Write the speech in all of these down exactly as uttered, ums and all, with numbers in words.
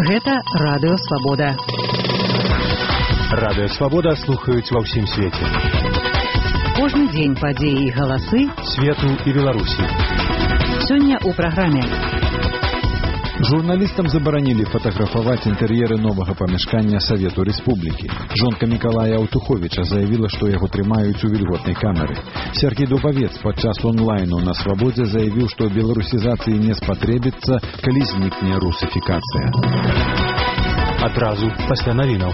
Гэта Радыё Свабода. Радыё Свабода слухаюць ва ўсім свеце. Кожны дзень падзеі і галасы свету і Беларусі. Сёння ў праграме. Журналістам забаранілі фатаграфаваць інтэр'еры новага памяшкання Савету Рэспублікі. Жонка Мікалая Аўтуховіча заявіла, што яго трымаюць у вільготнай камеры. Сергій Дубавец падчас онлайну на Свабодзе заявіў, што беларусізацыі не спатрэбіцца, калі знікне русыфікацыя. Адразу пасля навінаў.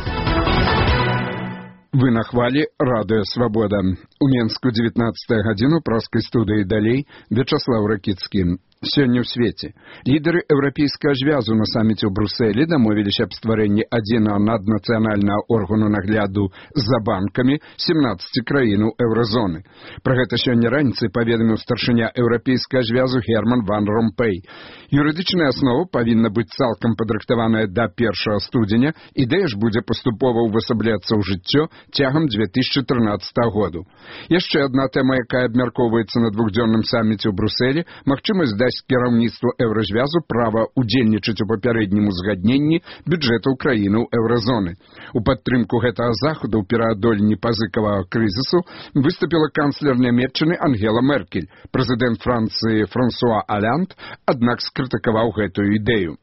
Вы на хвалі Радыё Свабода. У Менску дзевятнаццатая гадзіну праскай студыі далей Вячаслаў Ракіцкі. Сёння ў свеце. Лідары еўрапейскага звязу на саміце ў Брусэлі дамовіліся аб стварэнні адзінага наднацыянальнага органу нагляду за банкамі сямнаццаці краінаў еўразоны. Пра гэта сёння раніцай паведаміў старшыня еўрапейскага звязу Герман ван Ромпэй. Юрыдычная аснова павінна быць цалкам падрыхтаваная да першага студзеня, ідэя ж будзе паступова ўвасабляцца ў жыццё цягам дзве тысячы трынаццатага году. Яшчэ адна тэма, якая абмяркоўваецца на двухдзённым саміце ў Брусэлі, магчымасць даць кіраўніцтву еўразвязу права удзельнічаць у папярэднім узгадненні бюджэтаў краінаў еўразоны. У падтрымку гэтага захаду ў пераадоленні пазыкавага крызісу выступіла канцлер Нямецчыны Ангела Меркель. Прэзідэнт Францыі Франсуа Олянд, аднак, скрытыкаваў гэтую ідэю.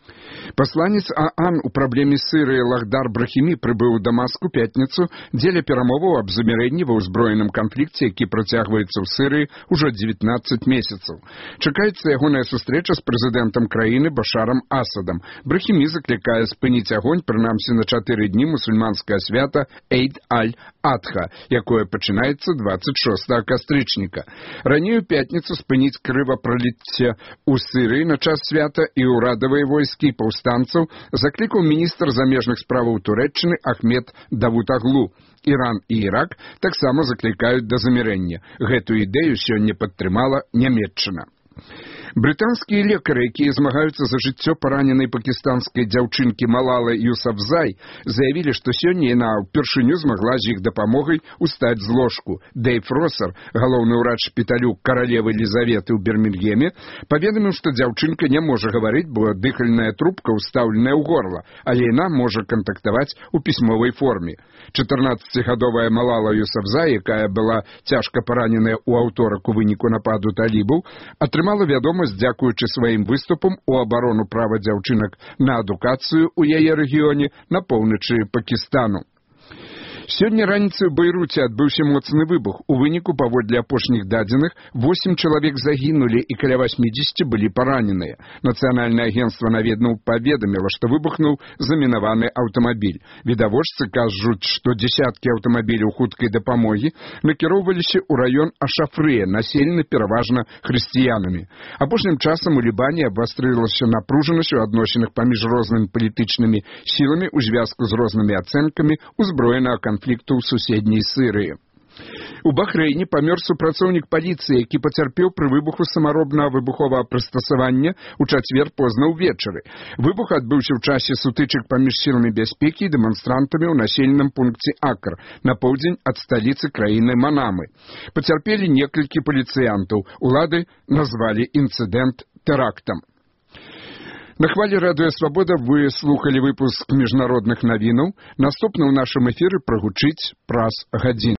Пасланец ААН у праблеме Сырыі Лахдар Брахімі прыбыў у Дамаск у пятніцу дзеля перамоваў аб замірэнні ва ўзброеным канфлікце, які працягваецца ў Сырыі ўжо дзевятнаццаць месяцаў. Чакаецца ягоная сустрэча з прэзідэнтам краіны Башарам Асадам. Брахімі заклікае спыніць агонь прынамсі на чатыры дні мусульманскае свята Эйд аль-Адха, якое пачынаецца дваццаць шостага кастрычніка. Раней у пятніцу спыніць крывапраліцце ў Сырыі на час свята і ўрадавыя войскі і паўстанцаў заклікаў міністр замежных справаў Турэччыны Ахмед Давутаглу. Іран і Ірак таксама заклікаюць да замірэння. Гэтую ідэю сёння падтрымала Нямецчына. Брытанскія лекары, якія змагаюцца за жыццё параненай пакістанскай дзяўчынкі Малалы Юсафзай, заявілі, што сёння яна ўпершыню змагла з іх дапамогай устаць з ложку. Дэйв Росар, галоўны ўрач шпіталю каралевы Елізаветы ў Бірмінгеме, паведаміў, што дзяўчынка не можа гаварыць, бо дыхальная трубка ўстаўленая ў горла, але яна можа кантактаваць у пісьмовай форме. чатырнаццацігадовая Малала Юсафзай, якая была цяжка параненая ў аўторак у выніку нападу талібаў, атрымала вядомасць дзякуючы сваім выступам у абарону права дзяўчынак на адукацыю ў яе рэгіёне на поўначы Пакістану. Сёння раніцай у Бейруце адбыўся моцны выбух. У выніку, паводле апошніх дадзеных, восем чалавек загінулі і каля васьмідзесяці былі параненыя. Нацыянальнае агенцтва наведаў паведаміла, што выбухнуў замінаваны аўтамабіль. Відавочцы кажуць, што дзесяткі аўтамабіляў хуткай дапамогі накіроўваліся ў раён Ашафрыя, населены пераважна хрысціянамі. Апошнім часам у Лібане абвастрылася напружанасць у адносінах паміж рознымі палітычнымі сіламі ў звязку з рознымі ацэнкамі узброенага канфлікту ў суседняй Сырыі. У Бахрэйне памёр супрацоўнік паліцыі, які пацярпеў пры выбуху самаробнага выбуховага прыстасавання ў чацвер позна ўвечары. Выбух адбыўся ў часе сутычак паміж сіламі бяспекі і дэманстрантамі ў населеным пункце Акр на поўдзень ад сталіцы краіны Манамы. Пацярпелі некалькі паліцыянтаў. Улады назвалі інцыдэнт тэрактам. На хвалі Радыё Свабода вы слухалі выпуск міжнародных навінаў. Наступны ў нашым эфіры прагучыць праз гадзіну.